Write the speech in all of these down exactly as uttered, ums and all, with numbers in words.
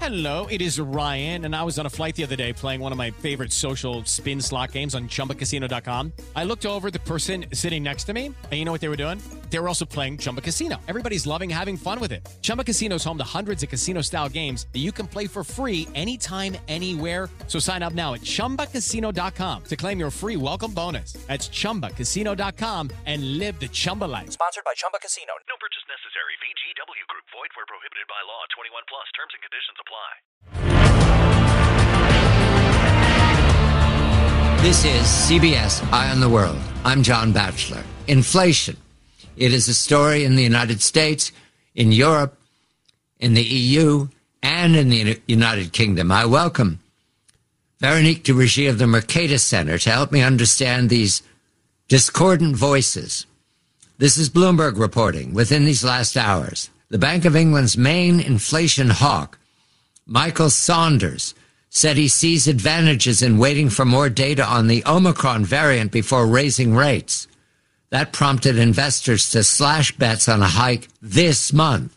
Hello, it is Ryan, and I was on a flight the other day playing one of my favorite social spin slot games on Chumba Casino dot com. I looked over at the person sitting next to me, and you know what they were doing? They were also playing Chumba Casino. Everybody's loving having fun with it. Chumba Casino is home to hundreds of casino-style games that you can play for free anytime, anywhere. So sign up now at Chumba Casino dot com to claim your free welcome bonus. That's Chumba Casino dot com and live the Chumba life. Sponsored by Chumba Casino. No purchase necessary. V G W Group. Void where prohibited by law. twenty-one plus. Terms and conditions apply. This is C B S Eye on the World. I'm John Batchelor. Inflation. It is a story in the United States, in Europe, in the E U, and in the United Kingdom. I welcome Veronique de Rougy of the Mercatus Center to help me understand these discordant voices. This is Bloomberg reporting. Within these last hours, the Bank of England's main inflation hawk, Michael Saunders, said he sees advantages in waiting for more data on the Omicron variant before raising rates. That prompted investors to slash bets on a hike this month.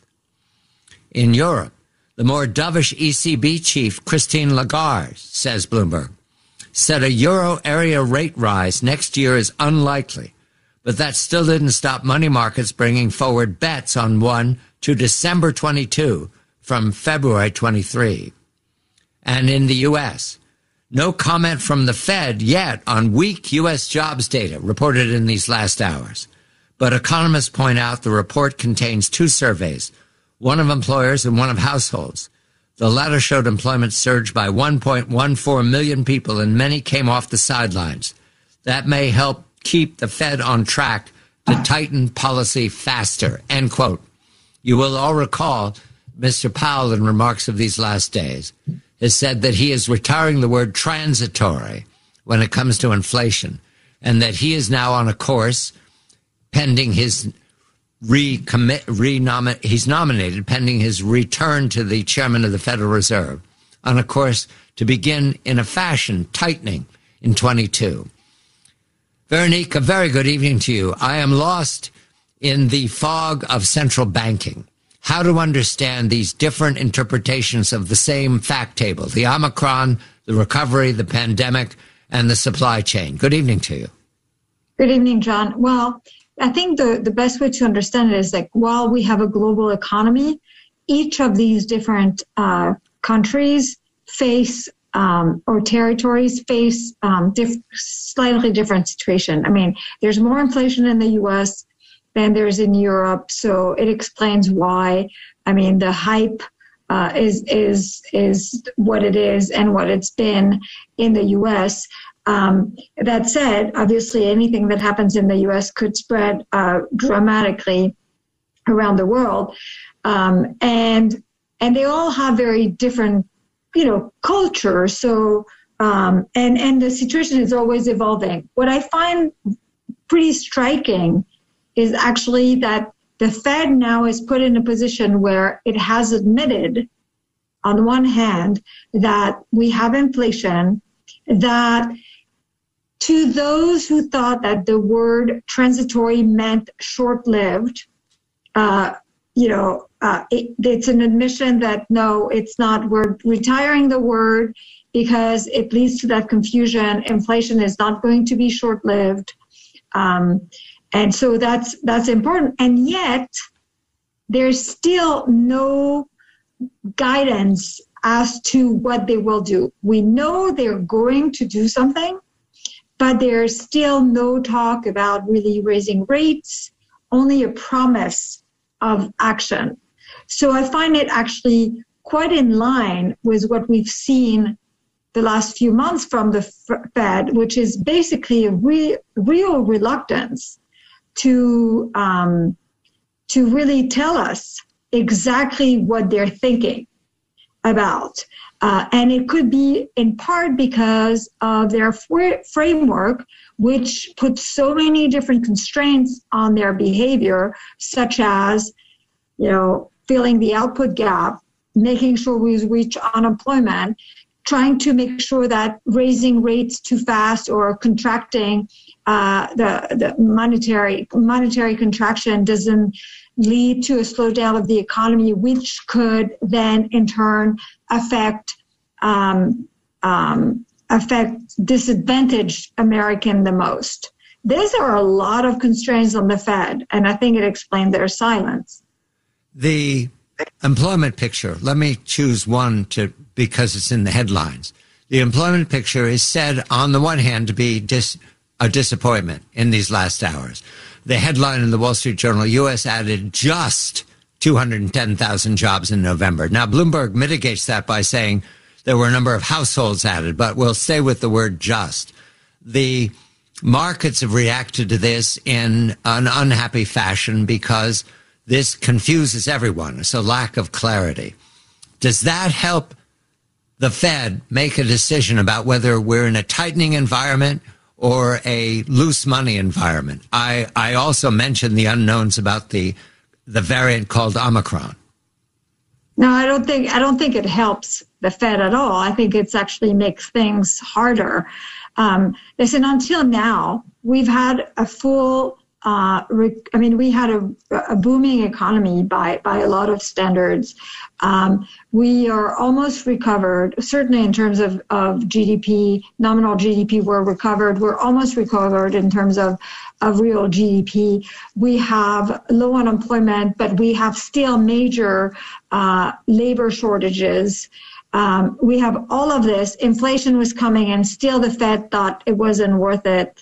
In Europe, the more dovish E C B chief, Christine Lagarde, says Bloomberg, said a euro area rate rise next year is unlikely, but that still didn't stop money markets bringing forward bets on one to December twenty-two from February twenty-three. And in the U S, no comment from the Fed yet on weak U S jobs data reported in these last hours. But economists point out the report contains two surveys, one of employers and one of households. The latter showed employment surged by one point one four million people, and many came off the sidelines. That may help keep the Fed on track to tighten policy faster, end quote. You will all recall Mister Powell, in remarks of these last days, has said that he is retiring the word transitory when it comes to inflation, and that he is now on a course pending his recommit, renomin, he's nominated pending his return to the chairman of the Federal Reserve, on a course to begin in a fashion tightening in twenty-two. Veronique, a very good evening to you. I am lost in the fog of central banking. How to understand these different interpretations of the same fact table, the Omicron, the recovery, the pandemic, and the supply chain. Good evening to you. Good evening, John. Well, I think the, the best way to understand it is like, while we have a global economy, each of these different uh, countries face um, or territories face um, diff- slightly different situation. I mean, there's more inflation in the U S than there's in Europe, so it explains why. I mean, the hype uh, is is is what it is and what it's been in the U S. Um, that said, obviously, anything that happens in the U S could spread uh, dramatically around the world, um, and and they all have very different, you know, cultures. So um, and and the situation is always evolving. What I find pretty striking is actually that the Fed now is put in a position where it has admitted, on one hand, that we have inflation, that to those who thought that the word transitory meant short-lived, uh, you know, uh, it, it's an admission that, no, it's not. We're retiring the word because it leads to that confusion. Inflation is not going to be short-lived. Um, And so that's that's important. And yet, there's still no guidance as to what they will do. We know they're going to do something, but there's still no talk about really raising rates, only a promise of action. So I find it actually quite in line with what we've seen the last few months from the Fed, which is basically a re- real reluctance to um, to really tell us exactly what they're thinking about. Uh, and it could be in part because of their fr- framework, which puts so many different constraints on their behavior, such as, you know, filling the output gap, making sure we reach unemployment, trying to make sure that raising rates too fast or contracting uh, the, the monetary monetary contraction doesn't lead to a slowdown of the economy, which could then in turn affect um, um, affect disadvantaged American the most. These are a lot of constraints on the Fed, and I think it explained their silence. The employment picture, let me choose one to because it's in the headlines. The employment picture is said, on the one hand, to be dis, a disappointment in these last hours. The headline in the Wall Street Journal, U S added just two hundred ten thousand jobs in November. Now, Bloomberg mitigates that by saying there were a number of households added, but we'll stay with the word just. The markets have reacted to this in an unhappy fashion because this confuses everyone. It's a lack of clarity. Does that help the Fed make a decision about whether we're in a tightening environment or a loose money environment? I, I also mentioned the unknowns about the the variant called Omicron. No, I don't think I don't think it helps the Fed at all. I think it's actually makes things harder. Um, listen, until now, we've had a full Uh, I mean, we had a, a booming economy by, by a lot of standards. Um, we are almost recovered, certainly in terms of, of G D P, nominal G D P, we're recovered. We're almost recovered in terms of, of real G D P. We have low unemployment, but we have still major uh, labor shortages. Um, we have all of this. Inflation was coming, and still the Fed thought it wasn't worth it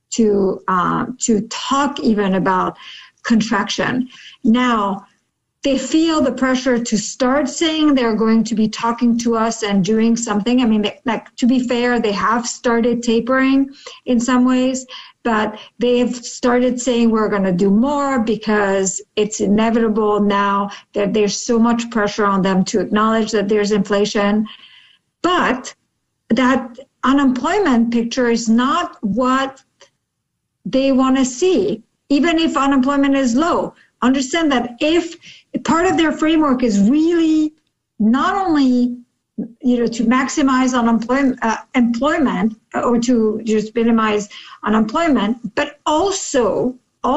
to uh, to talk even about contraction. Now, they feel the pressure to start saying they're going to be talking to us and doing something. I mean, they, like, to be fair, they have started tapering in some ways, but they've started saying we're going to do more because it's inevitable now that there's so much pressure on them to acknowledge that there's inflation. But that unemployment picture is not what they want to see, even if unemployment is low. Understand that if part of their framework is really not only, you know, to maximize unemployment, uh, employment or to just minimize unemployment, but also,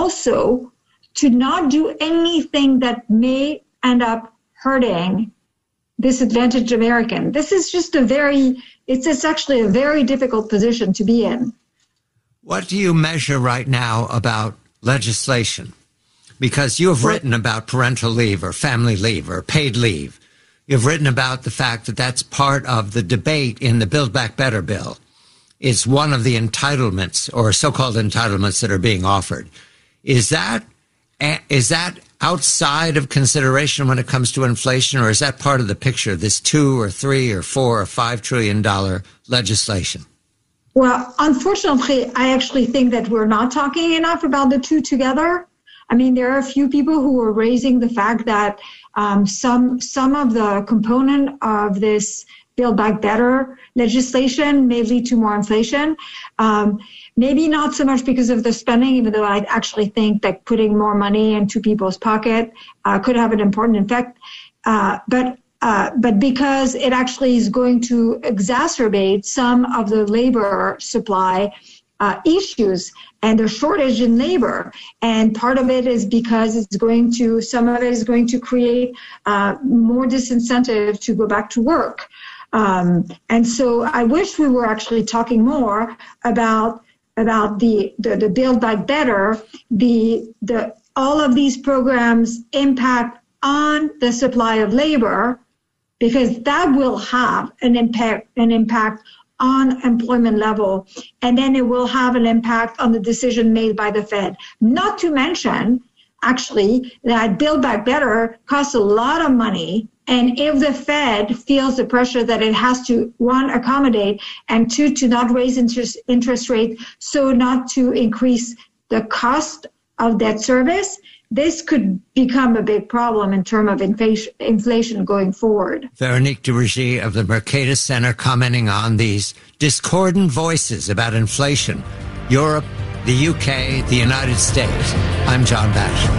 also to not do anything that may end up hurting disadvantaged American. This is just a very, it's, it's actually a very difficult position to be in. What do you measure right now about legislation? Because you have written about parental leave or family leave or paid leave. You've written about the fact that that's part of the debate in the Build Back Better bill. It's one of the entitlements or so-called entitlements that are being offered. Is that, is that outside of consideration when it comes to inflation, or is that part of the picture, this two or three or four or five trillion dollar legislation? Well, unfortunately, I actually think that we're not talking enough about the two together. I mean, there are a few people who are raising the fact that um, some some of the component of this Build Back Better legislation may lead to more inflation. Um, maybe not so much because of the spending, even though I actually think that putting more money into people's pocket uh, could have an important effect. Uh, but Uh, but because it actually is going to exacerbate some of the labor supply uh, issues and the shortage in labor. And part of it is because it's going to, some of it is going to create uh, more disincentive to go back to work. Um, and so I wish we were actually talking more about about the, the, the Build Back Better, the the all of these programs impact on the supply of labor, because that will have an impact, an impact on employment level, and then it will have an impact on the decision made by the Fed. Not to mention, actually, that Build Back Better costs a lot of money, and if the Fed feels the pressure that it has to, one, accommodate, and two, to not raise interest, interest rate, so not to increase the cost of debt service, this could become a big problem in terms of inflation, inflation going forward. Veronique Duvergy of the Mercatus Center commenting on these discordant voices about inflation. Europe, the U K, the United States. I'm John Batchelor.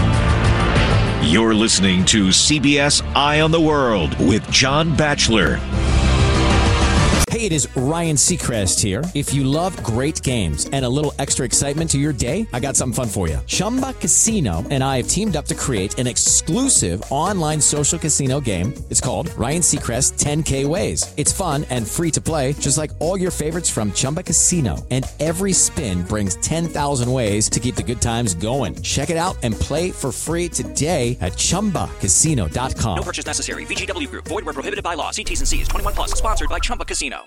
You're listening to C B S Eye on the World with John Batchelor. Hey, it is Ryan Seacrest here. If you love great games and a little extra excitement to your day, I got something fun for you. Chumba Casino and I have teamed up to create an exclusive online social casino game. It's called Ryan Seacrest ten K Ways. It's fun and free to play, just like all your favorites from Chumba Casino. And every spin brings ten thousand ways to keep the good times going. Check it out and play for free today at chumba casino dot com. No purchase necessary. V G W Group. Void where prohibited by law. See T's and C's. twenty-one plus. Sponsored by Chumba Casino.